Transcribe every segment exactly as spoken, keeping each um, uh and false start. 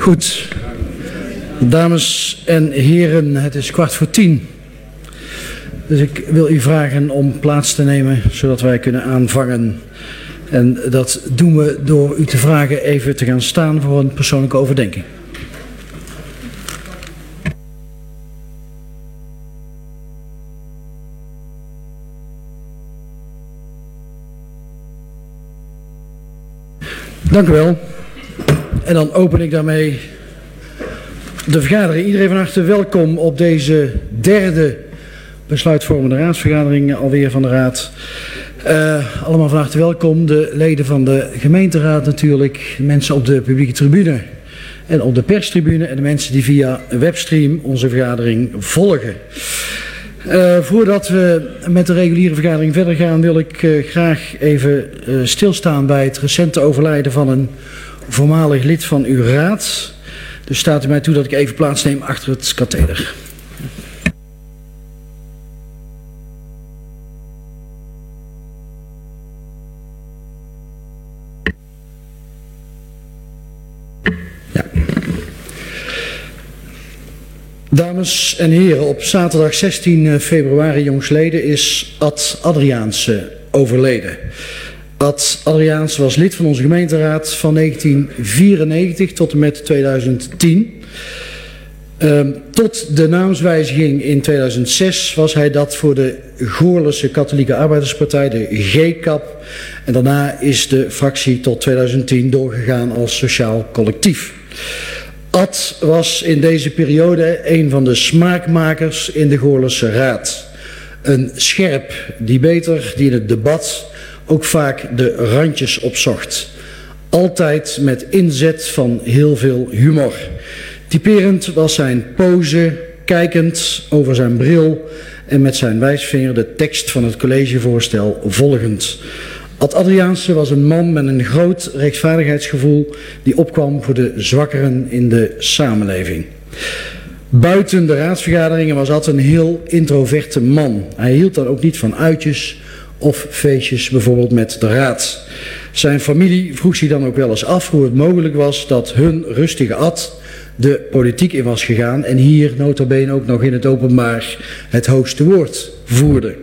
Goed, dames en heren, het is kwart voor tien. Dus ik wil u vragen om plaats te nemen, zodat wij kunnen aanvangen. En dat doen we door u te vragen even te gaan staan voor een persoonlijke overdenking. Dank u wel. En dan open ik daarmee de vergadering. Iedereen van harte welkom op deze derde besluitvormende raadsvergadering alweer van de Raad. Uh, allemaal van harte welkom. De leden van de gemeenteraad natuurlijk, de mensen op de publieke tribune en op de perstribune en de mensen die via webstream onze vergadering volgen. Uh, voordat we met de reguliere vergadering verder gaan, wil ik uh, graag even uh, stilstaan bij het recente overlijden van een voormalig lid van uw raad. Dus staat u mij toe dat ik even plaatsneem achter het katheder. Ja. Dames en heren, op zaterdag zestien februari jongsleden is Ad Adriaanse overleden. Ad Adriaanse was lid van onze gemeenteraad van negentien vierennegentig tot en met tweeduizend tien. Uh, tot de naamswijziging in tweeduizend zes was hij dat voor de Goorlense Katholieke Arbeiderspartij, de G K A P. En daarna is de fractie tot tweeduizend tien doorgegaan als sociaal collectief. Ad was in deze periode een van de smaakmakers in de Goorlense Raad. Een scherp debater die in het debat ook vaak de randjes opzocht. Altijd met inzet van heel veel humor. Typerend was zijn pose, kijkend over zijn bril en met zijn wijsvinger de tekst van het collegevoorstel volgend. Ad Adriaanse was een man met een groot rechtvaardigheidsgevoel die opkwam voor de zwakkeren in de samenleving. Buiten de raadsvergaderingen was Ad een heel introverte man. Hij hield dan ook niet van uitjes of feestjes, bijvoorbeeld met de raad. Zijn familie vroeg zich dan ook wel eens af hoe het mogelijk was dat hun rustige Ad de politiek in was gegaan en hier nota bene ook nog in het openbaar het hoogste woord voerde.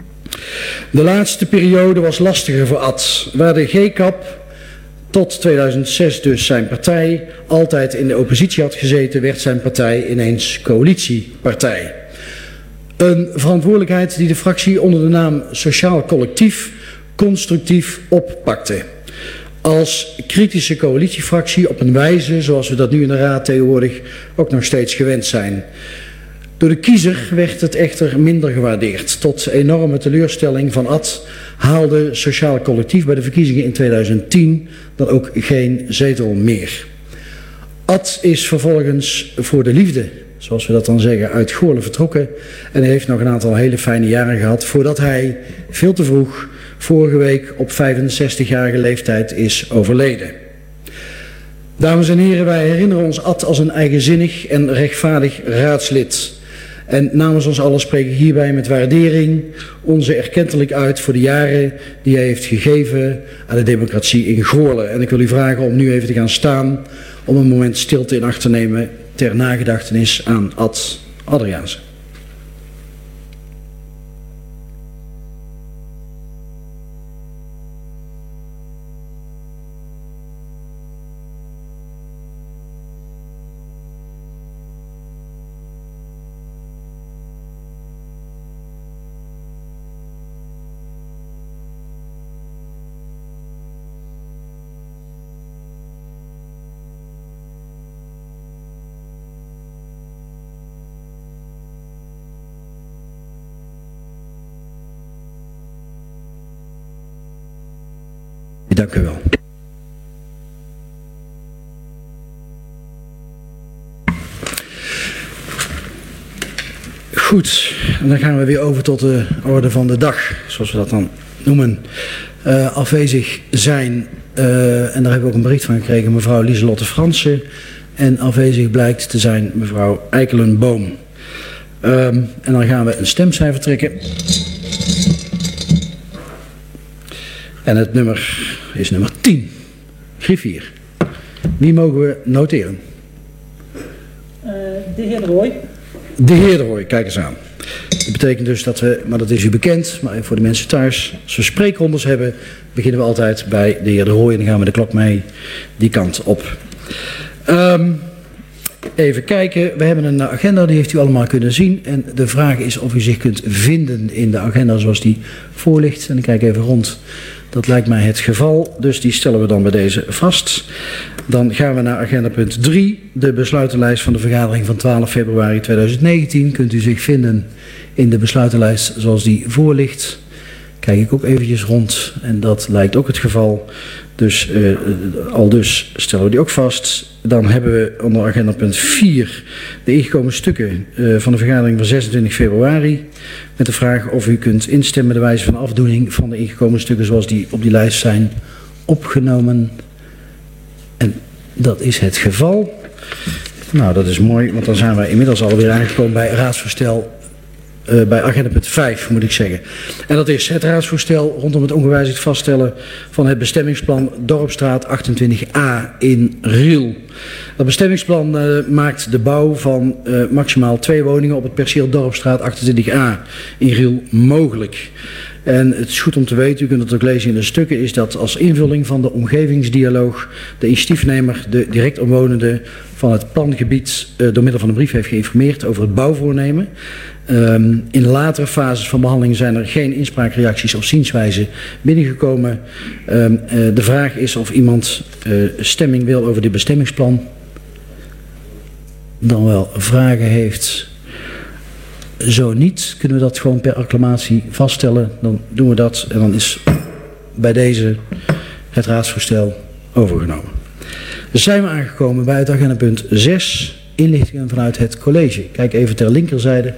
De laatste periode was lastiger voor Ad, waar de G K A P tot tweeduizend zes dus zijn partij altijd in de oppositie had gezeten, werd zijn partij ineens coalitiepartij. Een verantwoordelijkheid die de fractie onder de naam Sociaal Collectief constructief oppakte. Als kritische coalitiefractie op een wijze zoals we dat nu in de Raad tegenwoordig ook nog steeds gewend zijn. Door de kiezer werd het echter minder gewaardeerd. Tot enorme teleurstelling van Ad haalde Sociaal Collectief bij de verkiezingen in tweeduizend tien dan ook geen zetel meer. Ad is vervolgens voor de liefde, zoals we dat dan zeggen, uit Goorlen vertrokken en heeft nog een aantal hele fijne jaren gehad voordat hij veel te vroeg vorige week op vijfenzestigjarige leeftijd is overleden. Dames en heren, wij herinneren ons Ad als een eigenzinnig en rechtvaardig raadslid. En namens ons allen spreek ik hierbij met waardering onze erkentelijk uit voor de jaren die hij heeft gegeven aan de democratie in Goorlen. En ik wil u vragen om nu even te gaan staan om een moment stilte in acht te nemen ter nagedachtenis aan Ad Adriaanse. Dank u wel. Goed, en dan gaan we weer over tot de orde van de dag, zoals we dat dan noemen. Uh, afwezig zijn, uh, en daar heb ik ook een bericht van gekregen, mevrouw Lieselotte Fransen. En afwezig blijkt te zijn mevrouw Eikelenboom. Um, en dan gaan we een stemcijfer trekken. En het nummer is nummer tien. Griffier. Wie mogen we noteren? de heer De Rooij. De heer De Rooij, kijk eens aan. Dat betekent dus dat we, maar dat is u bekend, maar voor de mensen thuis, als we spreekrondes hebben, beginnen we altijd bij de heer De Rooij en dan gaan we de klok mee die kant op. Um, even kijken, we hebben een agenda, die heeft u allemaal kunnen zien. En de vraag is of u zich kunt vinden in de agenda zoals die voor ligt. En ik kijk even rond. Dat lijkt mij het geval, dus die stellen we dan bij deze vast. Dan gaan we naar agenda punt drie, de besluitenlijst van de vergadering van twaalf februari tweeduizend negentien. Kunt u zich vinden in de besluitenlijst zoals die voor ligt. Kijk ik ook eventjes rond en dat lijkt ook het geval. Dus uh, al dus stellen we die ook vast. Dan hebben we onder agenda punt vier de ingekomen stukken uh, van de vergadering van zesentwintig februari. Met de vraag of u kunt instemmen de wijze van afdoening van de ingekomen stukken zoals die op die lijst zijn opgenomen. En dat is het geval. Nou, dat is mooi, want dan zijn wij inmiddels alweer aangekomen bij raadsvoorstel. Uh, bij agenda punt vijf moet ik zeggen. En dat is het raadsvoorstel rondom het ongewijzigd vaststellen van het bestemmingsplan Dorpstraat achtentwintig A in Riel. Dat bestemmingsplan uh, maakt de bouw van uh, maximaal twee woningen op het perceel Dorpstraat achtentwintig A in Riel mogelijk. En het is goed om te weten, u kunt het ook lezen in de stukken, is dat als invulling van de omgevingsdialoog de initiatiefnemer de direct omwonenden van het plangebied uh, door middel van een brief heeft geïnformeerd over het bouwvoornemen. Um, in latere fases van behandeling zijn er geen inspraakreacties of zienswijzen binnengekomen. Um, uh, de vraag is of iemand uh, stemming wil over dit bestemmingsplan. Dan wel vragen heeft. Zo niet, kunnen we dat gewoon per acclamatie vaststellen. Dan doen we dat en dan is bij deze het raadsvoorstel overgenomen. Dus zijn we aangekomen bij het agendapunt zes. Inlichtingen vanuit het college. Kijk even ter linkerzijde.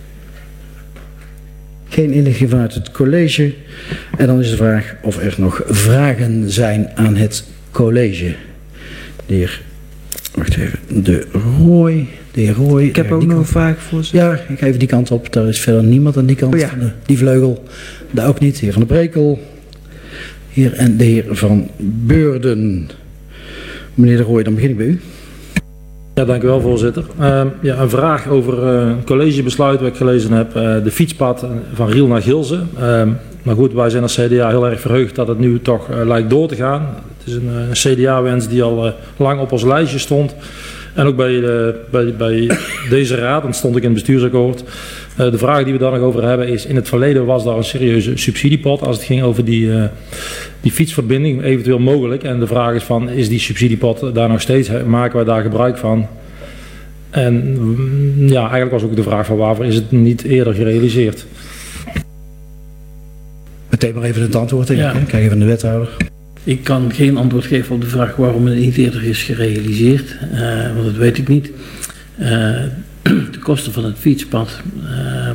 Geen inlichting vanuit het college. En dan is de vraag of er nog vragen zijn aan het college. De heer, wacht even, de Rooij. De heer Rooij. Ik heb ook nog een vraag voor ze. Ja, ik ga even die kant op. Daar is verder niemand aan die kant. Oh ja. Van de, die vleugel. Daar ook niet. De heer Van der Brekel. Hier en de heer Van Beurden. Meneer De Rooij, dan begin ik bij u. Ja, dank u wel, voorzitter. Uh, ja, een vraag over uh, een collegebesluit wat ik gelezen heb. Uh, de fietspad van Riel naar Gilze. Uh, maar goed, wij zijn als C D A heel erg verheugd dat het nu toch uh, lijkt door te gaan. Het is een, een C D A-wens die al uh, lang op ons lijstje stond. En ook bij, de, bij, bij deze raad, dan stond ik in het bestuursakkoord. Uh, de vraag die we daar nog over hebben is, in het verleden was daar een serieuze subsidiepot als het ging over die, uh, die fietsverbinding eventueel mogelijk. En de vraag is van, is die subsidiepot daar nog steeds, maken we daar gebruik van? En ja, eigenlijk was ook de vraag van waarvoor is het niet eerder gerealiseerd? Meteen maar even het antwoord. Ja. Kijk even naar de wethouder. Ik kan geen antwoord geven op de vraag waarom het niet eerder is gerealiseerd, uh, want dat weet ik niet. Uh, de kosten van het fietspad. Uh,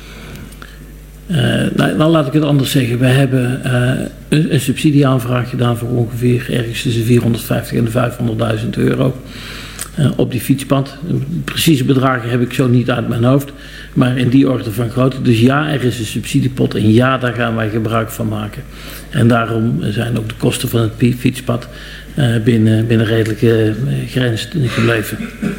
uh, nou, dan laat ik het anders zeggen. We hebben uh, een, een subsidieaanvraag gedaan voor ongeveer ergens tussen vierhonderdvijftig en vijfhonderdduizend euro. Uh, op die fietspad. Precieze bedragen heb ik zo niet uit mijn hoofd, maar in die orde van grootte. Dus ja, er is een subsidiepot en ja, daar gaan wij gebruik van maken. En daarom zijn ook de kosten van het fietspad uh, binnen, binnen redelijke uh, grenzen gebleven.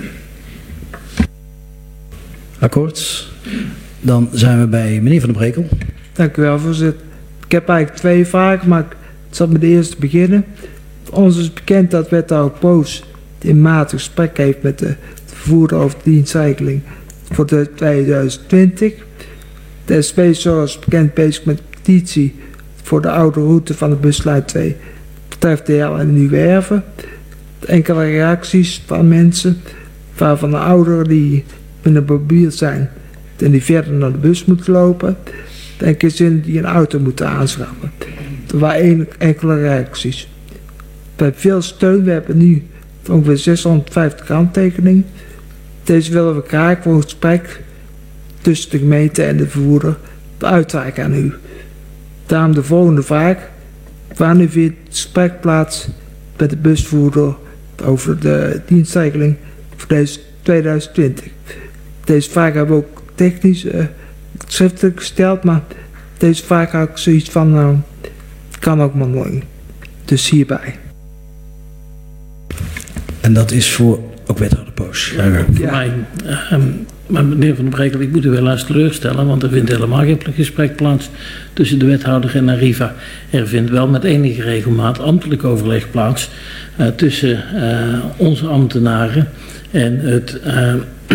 Akkoord. Dan zijn we bij meneer Van der Brekel. Dank u wel, voorzitter. Ik heb eigenlijk twee vragen, maar ik zal met de eerste beginnen. Voor ons is bekend dat wethouder Poos in maart een gesprek heeft met de vervoerder over de dienstregeling voor de tweeduizend twintig. De S P is zoals bekend bezig met de petitie voor de oude route van de buslijn twee betreft de L en Nieuwerve. Enkele reacties van mensen, waarvan de ouderen die met een mobiel zijn en die verder naar de bus moeten lopen, denk ik zin die een auto moeten aanschaffen. Er waren enkele reacties. We hebben veel steun, we hebben nu ongeveer zeshonderdvijftig handtekeningen. Deze willen we graag voor een gesprek tussen de gemeente en de vervoerder uitreiken aan u. Daarom de volgende vraag. Wanneer vindt het gesprek plaats met de busvoerder over de dienstregeling voor deze tweeduizend twintig? Deze vraag hebben we ook technisch uh, schriftelijk gesteld, maar deze vraag had ik zoiets van, nou, het kan ook mondeling. Dus hierbij. En dat is voor ook wethouder Poos. Poos. Voor mij, uh, maar meneer Van der Brekel, ik moet u wel eens teleurstellen, want er vindt helemaal geen gesprek plaats tussen de wethouder en Arriva. Er vindt wel met enige regelmaat ambtelijk overleg plaats uh, tussen uh, onze ambtenaren en het, uh,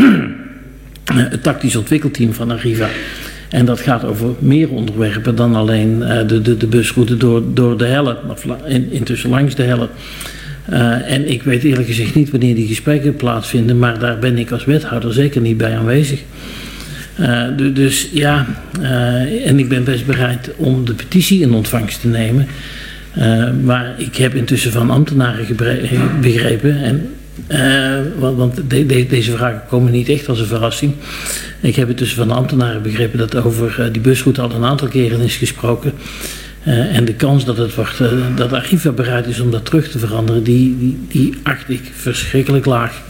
het tactisch ontwikkelteam van Arriva. En dat gaat over meer onderwerpen dan alleen uh, de, de, de busroute door, door de Helle, of in, intussen langs de Helle. Uh, en ik weet eerlijk gezegd niet wanneer die gesprekken plaatsvinden, maar daar ben ik als wethouder zeker niet bij aanwezig. Uh, d- dus ja, uh, en ik ben best bereid om de petitie in ontvangst te nemen. Uh, maar ik heb intussen van ambtenaren gebre- begrepen, en, uh, want, want de, de, deze vragen komen niet echt als een verrassing. Ik heb intussen van de ambtenaren begrepen dat over uh, die busroute al een aantal keren is gesproken. Uh, en de kans dat, het wordt, uh, dat Arriva bereid is om dat terug te veranderen, die, die, die acht ik verschrikkelijk laag.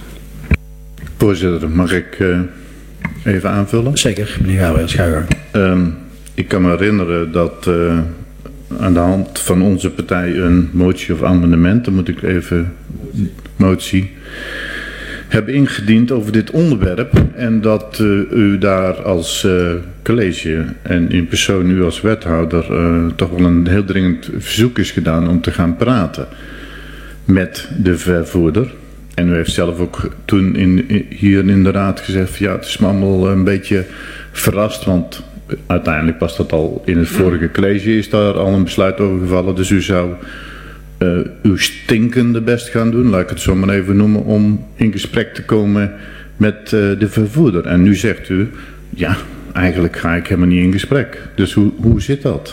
Voorzitter, mag ik uh, even aanvullen? Zeker, meneer Gabriel Schuiger. Um, ik kan me herinneren dat uh, aan de hand van onze partij een motie of amendement, dan moet ik even motie, hebben ingediend over dit onderwerp en dat uh, u daar als uh, college en in persoon u als wethouder uh, toch wel een heel dringend verzoek is gedaan om te gaan praten met de vervoerder. En u heeft zelf ook toen in, hier in de raad gezegd, ja, het is me allemaal een beetje verrast, want uiteindelijk was dat al in het vorige college, is daar al een besluit over gevallen, dus u zou Uh, uw stinkende best gaan doen, laat ik het zo maar even noemen, om in gesprek te komen met uh, de vervoerder. En nu zegt u, ja, eigenlijk ga ik helemaal niet in gesprek. Dus hoe, hoe zit dat?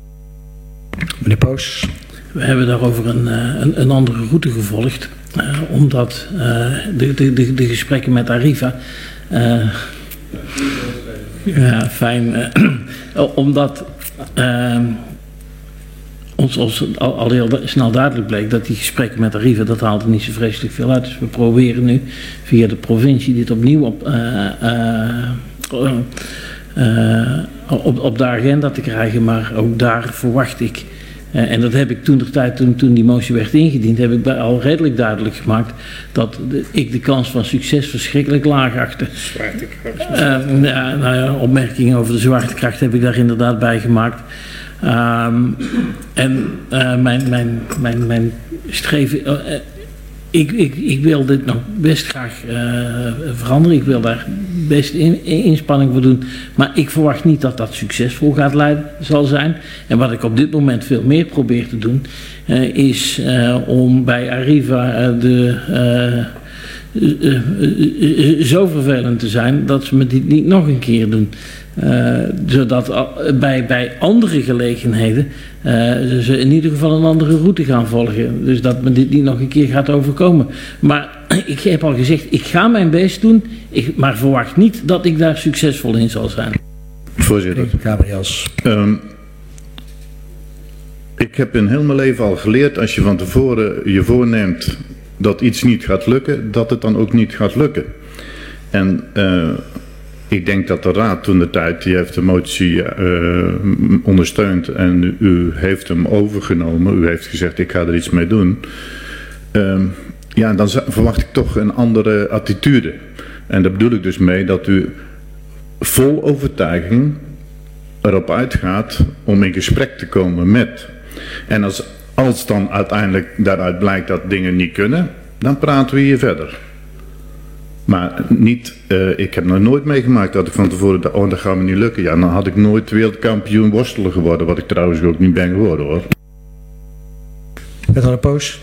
Meneer Poos. We hebben daarover een, een, een andere route gevolgd, uh, omdat uh, de, de, de, de gesprekken met Arriva, uh, ja, fijn, uh, omdat uh, ons, ons al, al heel snel duidelijk bleek dat die gesprekken met Arriva, dat haalde niet zo vreselijk veel uit. Dus we proberen nu via de provincie dit opnieuw op, uh, uh, uh, op, op de agenda te krijgen, maar ook daar verwacht ik, uh, en dat heb ik toen de tijd, toen, toen die motie werd ingediend, heb ik al redelijk duidelijk gemaakt dat de, ik de kans van succes verschrikkelijk laag achtte. Uh, ja, nou ja, opmerkingen over de zwaartekracht heb ik daar inderdaad bij gemaakt. Um, en uh, mijn, mijn, mijn, mijn streven, uh, ik, ik, ik wil dit nog best graag uh, veranderen. Ik wil daar best in, in, inspanning voor doen. Maar ik verwacht niet dat dat succesvol gaat leiden, zal zijn. En wat ik op dit moment veel meer probeer te doen, uh, is uh, om bij Arriva uh, de... Uh, Uh, uh, uh, uh, zo vervelend te zijn dat ze me dit niet nog een keer doen. Uh, zodat uh, bij, bij andere gelegenheden uh, ze in ieder geval een andere route gaan volgen. Dus dat me dit niet nog een keer gaat overkomen. Maar ik heb al gezegd, ik ga mijn best doen, ik, maar verwacht niet dat ik daar succesvol in zal zijn. Voorzitter. Gabriels. Um, ik heb in heel mijn leven al geleerd, als je van tevoren je voorneemt dat iets niet gaat lukken, dat het dan ook niet gaat lukken. En uh, ik denk dat de raad toen de tijd, die heeft de motie uh, ondersteund en u heeft hem overgenomen. U heeft gezegd, ik ga er iets mee doen. Uh, ja, dan verwacht ik toch een andere attitude. En daar bedoel ik dus mee dat u vol overtuiging erop uitgaat om in gesprek te komen met. En als Als dan uiteindelijk daaruit blijkt dat dingen niet kunnen, dan praten we hier verder. Maar niet, uh, ik heb nog nooit meegemaakt dat ik van tevoren dacht, oh dat gaat me niet lukken. Ja, dan had ik nooit wereldkampioen worstelen geworden, wat ik trouwens ook niet ben geworden hoor. Wethouder Poos.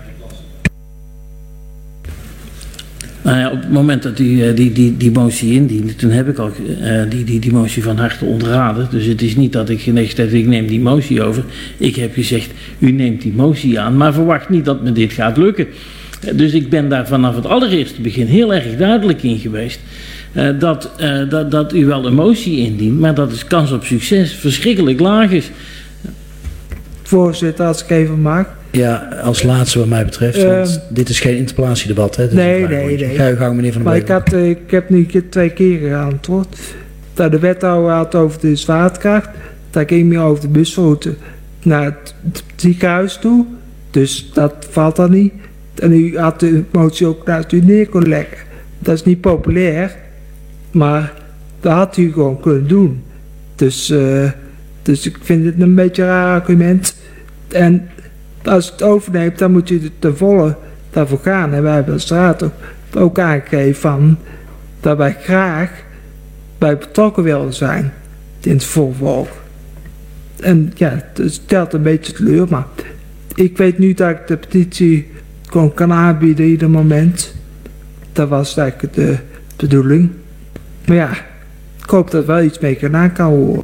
Nou ja, op het moment dat u die, die, die motie indiende, toen heb ik al uh, die, die, die motie van harte ontraden. Dus het is niet dat ik gezegd heb, ik neem die motie over. Ik heb gezegd, u neemt die motie aan, maar verwacht niet dat me dit gaat lukken. Dus ik ben daar vanaf het allereerste begin heel erg duidelijk in geweest. Uh, dat, uh, dat, dat u wel een motie indient, maar dat de kans op succes verschrikkelijk laag is. Voorzitter, als ik even mag. Ja, als laatste wat mij betreft, want uh, dit is geen interpellatiedebat. Hè? Nee, nee, nee. Ga je gang, meneer Van der Maar ik, had, uh, ik heb nu twee keer geantwoord. Dat de wethouder had over de zwaartekracht. Dat ging meer over de busroute naar het ziekenhuis toe. Dus dat valt dan niet. En u had de motie ook naast u neer kunnen leggen. Dat is niet populair, maar dat had u gewoon kunnen doen. Dus, uh, dus ik vind het een beetje een raar argument. En als je het overneemt, dan moet je er ten volle daarvoor gaan. En wij hebben als raad ook, ook aangegeven van dat wij graag bij betrokken willen zijn in het vervolg. En ja, het stelt een beetje teleur, maar ik weet nu dat ik de petitie gewoon kan aanbieden ieder moment. Dat was eigenlijk de bedoeling. Maar ja, ik hoop dat wel iets mee gedaan kan worden.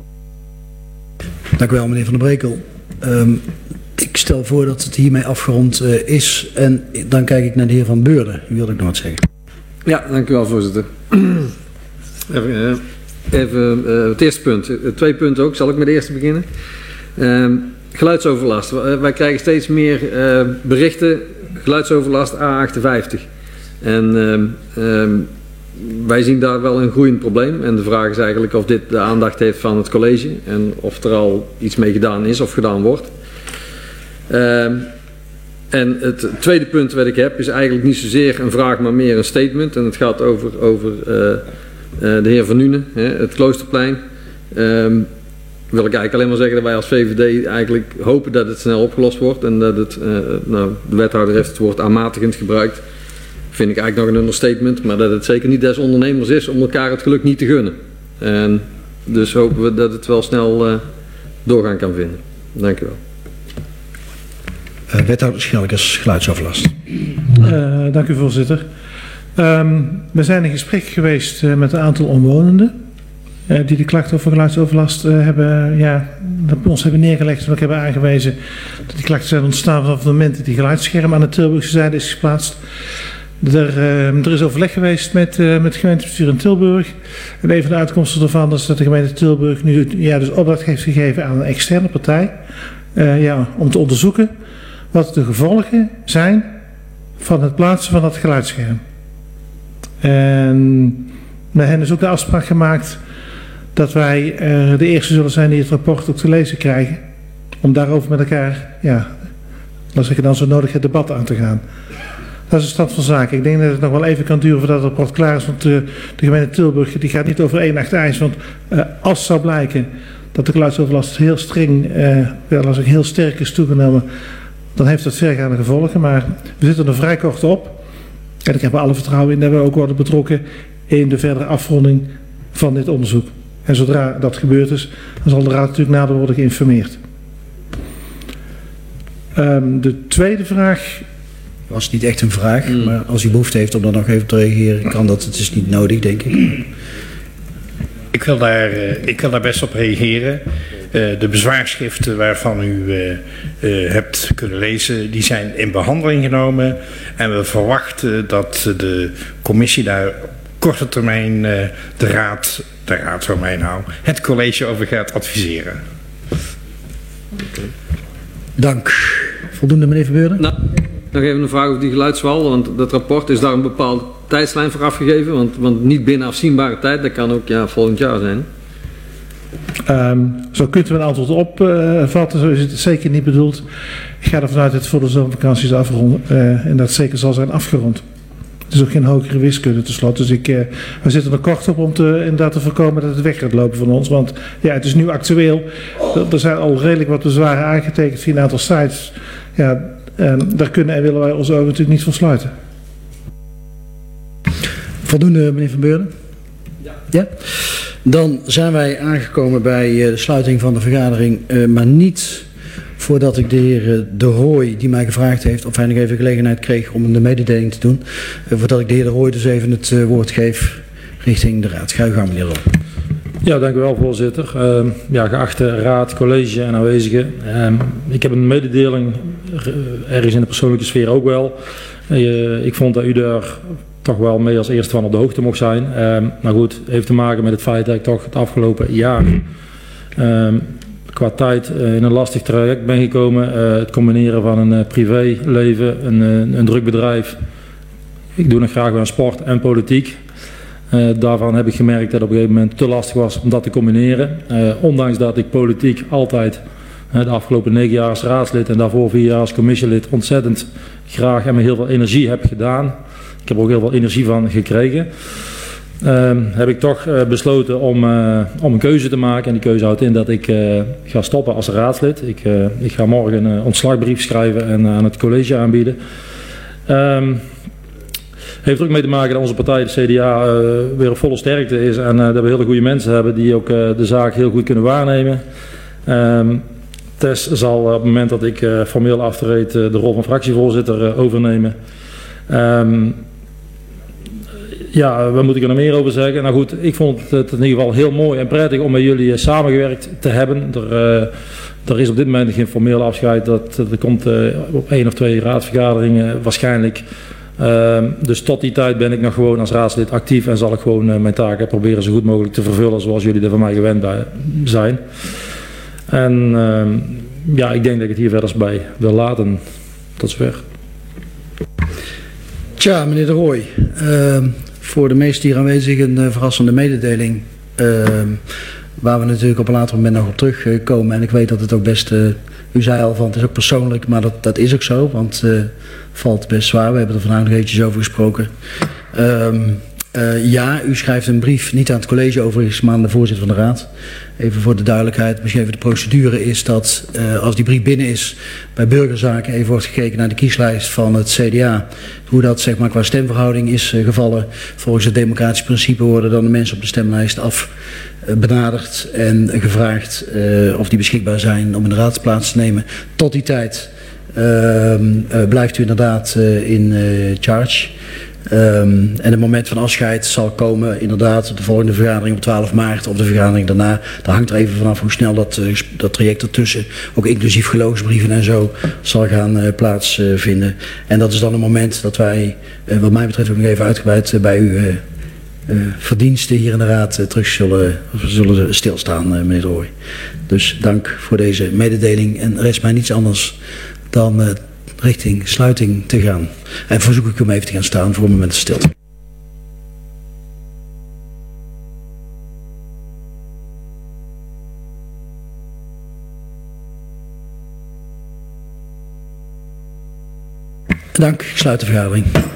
Dank u wel, meneer Van der Brekel. Um, ik stel voor dat het hiermee afgerond uh, is en dan kijk ik naar de heer Van Beurden. U wilde ik nog wat zeggen. Ja, dank u wel, voorzitter. Even, uh, even uh, het eerste punt. Uh, twee punten ook. Zal ik met de eerste beginnen? Uh, geluidsoverlast. Uh, wij krijgen steeds meer uh, berichten. Geluidsoverlast A achtenvijftig. En uh, uh, wij zien daar wel een groeiend probleem. En de vraag is eigenlijk of dit de aandacht heeft van het college. En of er al iets mee gedaan is of gedaan wordt. Uh, en het tweede punt wat ik heb is eigenlijk niet zozeer een vraag, maar meer een statement. En het gaat over, over uh, uh, de heer Van Nuenen, hè, het Kloosterplein. Um, wil ik eigenlijk alleen maar zeggen dat wij als V V D eigenlijk hopen dat het snel opgelost wordt. En dat het, uh, nou, de wethouder heeft het woord aanmatigend gebruikt. Vind ik eigenlijk nog een understatement. Maar dat het zeker niet des ondernemers is om elkaar het geluk niet te gunnen. En dus hopen we dat het wel snel uh, doorgaan kan vinden. Dank u wel. Uh, wethouder Schelkes, geluidsoverlast. Uh, dank u, voorzitter. Um, we zijn in gesprek geweest uh, met een aantal omwonenden uh, die de klacht over geluidsoverlast uh, hebben, ja, bij ons hebben neergelegd en ook hebben aangewezen dat die klachten zijn ontstaan vanaf het moment dat die geluidsscherm aan de Tilburgse zijde is geplaatst. Er, uh, er is overleg geweest met, uh, met het gemeentebestuur in Tilburg. En een van de uitkomsten daarvan is dat de gemeente Tilburg nu ja, dus opdracht heeft gegeven aan een externe partij uh, ja, om te onderzoeken wat de gevolgen zijn van het plaatsen van dat geluidsscherm. En met hen is ook de afspraak gemaakt dat wij uh, de eerste zullen zijn die het rapport ook te lezen krijgen. Om daarover met elkaar, ja, laat zeggen dan zo nodig het debat aan te gaan. Dat is de stand van zaken. Ik denk dat het nog wel even kan duren voordat het rapport klaar is. Want uh, de gemeente Tilburg die gaat niet over één nacht ijs. Want uh, als het zou blijken dat de geluidsoverlast heel streng, uh, ja, als ik heel sterk is toegenomen, dan heeft dat vergaande gevolgen. Maar we zitten er vrij kort op. En ik heb er alle vertrouwen in dat we ook worden betrokken in de verdere afronding van dit onderzoek. En zodra dat gebeurd is, dan zal de raad natuurlijk nader worden geïnformeerd. Um, de tweede vraag. Was niet echt een vraag, mm. maar als u behoefte heeft om daar nog even op te reageren, kan dat. Het is niet nodig, denk ik. Ik wil daar, uh, ik wil daar best op reageren. Uh, de bezwaarschriften waarvan u uh, uh, hebt kunnen lezen, die zijn in behandeling genomen. En we verwachten dat de commissie daar op korte termijn uh, de raad, de raad voor mij nou, het college over gaat adviseren. Okay. Dank. Voldoende, meneer Van Beurden? Nou, nog even een vraag over die geluidswal, want dat rapport is daar een bepaalde tijdslijn voor afgegeven, want, want niet binnen afzienbare tijd, dat kan ook ja, volgend jaar zijn. Um, zo kunt u een antwoord opvatten, uh, zo is het zeker niet bedoeld. Ik ga ervan uit dat het voor de zomervakantie is afgerond uh, en dat zeker zal zijn afgerond. Het is ook geen hogere wiskunde tenslotte, dus ik, uh, we zitten er kort op om te, inderdaad te voorkomen dat het weg gaat lopen van ons. Want ja, het is nu actueel, er zijn al redelijk wat bezwaren aangetekend via een aantal sites. Ja, en daar kunnen en willen wij onze ogen natuurlijk niet van sluiten. Voldoende, meneer Van Beurden? Ja. Ja? Dan zijn wij aangekomen bij de sluiting van de vergadering, uh, maar niet voordat ik de heer De Rooij, die mij gevraagd heeft, of hij nog even gelegenheid kreeg om een mededeling te doen, uh, voordat ik de heer De Rooij dus even het uh, woord geef richting de raad. Ga uw gang, meneer De Rooij. Ja, dank u wel, voorzitter. Uh, ja, geachte raad, college en aanwezigen. Uh, ik heb een mededeling, uh, ergens in de persoonlijke sfeer ook wel. Uh, ik vond dat u daar toch wel mee als eerste van op de hoogte mocht zijn. Uh, maar goed, het heeft te maken met het feit dat ik toch het afgelopen jaar uh, qua tijd uh, in een lastig traject ben gekomen. Uh, het combineren van een uh, privéleven, een, uh, een druk bedrijf. Ik doe nog graag weer aan sport en politiek. Uh, daarvan heb ik gemerkt dat het op een gegeven moment te lastig was om dat te combineren. Uh, ondanks dat ik politiek altijd De afgelopen negen jaar als raadslid en daarvoor vier jaar als commissielid ontzettend graag en met heel veel energie heb gedaan. Ik heb er ook heel veel energie van gekregen. Uh, heb ik toch uh, besloten om, uh, om een keuze te maken. En die keuze houdt in dat ik uh, ga stoppen als raadslid. Ik, uh, ik ga morgen een ontslagbrief schrijven en uh, aan het college aanbieden. Um, heeft er ook mee te maken dat onze partij, de C D A, uh, weer op volle sterkte is. En uh, dat we hele goede mensen hebben die ook uh, de zaak heel goed kunnen waarnemen. Um, Tess zal uh, op het moment dat ik uh, formeel aftreed uh, de rol van fractievoorzitter uh, overnemen. Um, Ja, waar moet ik er nog meer over zeggen? Nou goed, ik vond het in ieder geval heel mooi en prettig om met jullie uh, samengewerkt te hebben. Er, uh, er is op dit moment geen formeel afscheid. Dat, er komt uh, op één of twee raadsvergaderingen waarschijnlijk. Uh, dus tot die tijd ben ik nog gewoon als raadslid actief en zal ik gewoon uh, mijn taken proberen zo goed mogelijk te vervullen zoals jullie er van mij gewend bij zijn. En uh, ja, ik denk dat ik het hier verder bij wil laten. Tot zover. Tja, meneer De Rooij. Uh... Voor de meesten hier aanwezigen een uh, verrassende mededeling. Uh, waar we natuurlijk op een later moment nog op terugkomen. Uh, en ik weet dat het ook best, uh, u zei al van het is ook persoonlijk, maar dat, dat is ook zo. Want het uh, valt best zwaar. We hebben er vandaag nog eventjes over gesproken. Um, uh, ja, u schrijft een brief, niet aan het college overigens, maar aan de voorzitter van de raad. Even voor de duidelijkheid, misschien even de procedure is dat uh, als die brief binnen is bij burgerzaken even wordt gekeken naar de kieslijst van het C D A. Hoe dat zeg maar qua stemverhouding is uh, gevallen. Volgens het democratisch principe worden dan de mensen op de stemlijst af uh, benaderd en gevraagd uh, of die beschikbaar zijn om in de raad plaats te nemen. Tot die tijd uh, uh, blijft u inderdaad uh, in uh, charge. Um, en het moment van afscheid zal komen inderdaad op de volgende vergadering op twaalf maart of de vergadering daarna. Daar hangt er even vanaf hoe snel dat, uh, dat traject ertussen, ook inclusief geloofsbrieven en zo, zal gaan uh, plaatsvinden. Uh, en dat is dan een moment dat wij, uh, wat mij betreft ook nog even uitgebreid uh, bij uw uh, uh, verdiensten hier in de raad uh, terug zullen, zullen stilstaan, uh, meneer De Rooij. Dus dank voor deze mededeling en rest mij niets anders dan uh, richting sluiting te gaan. En verzoek ik u om even te gaan staan voor een moment stilte. Dank, ik sluit de vergadering.